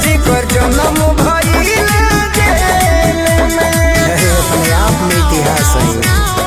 जेकर जन्म भइल जेल में। अपने आप में इतिहास है।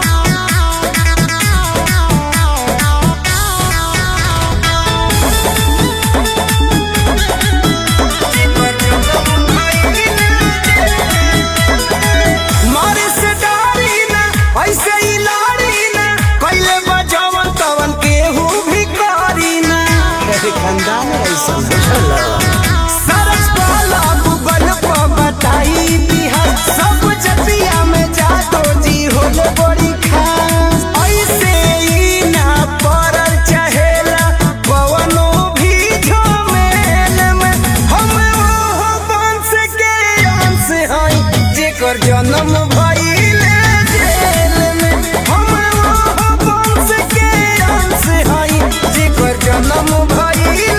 खानदान ऐसा सरस वाला गूगल पर बताई बिहार सब जतिया में जादो जी होले बड़ी खास। ऐसे ही ना पड़ल चहेला पवनो भी झमेल में। हम वो वंश के अंश हई जेकर जन्म भइल जेल में। हम वो वंश के अंश हई जेकर जन्म भइल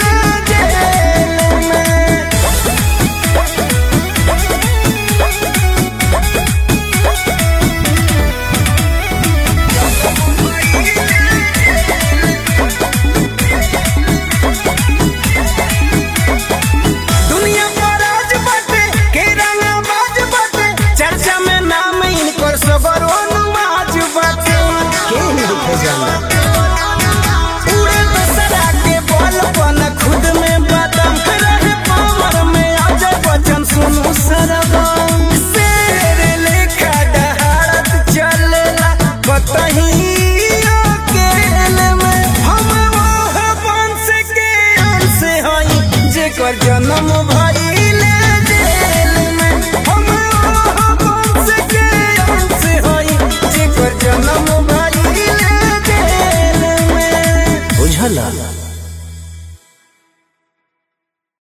पूरे दशहरा के बल बन खुद में बदम रहे पावर में अजय बच्चन सुनु सरगम। शेर लेखा दहाड़त चलेला कतही अकेले में। हम वो वंश के अंश हई जेकर जन्म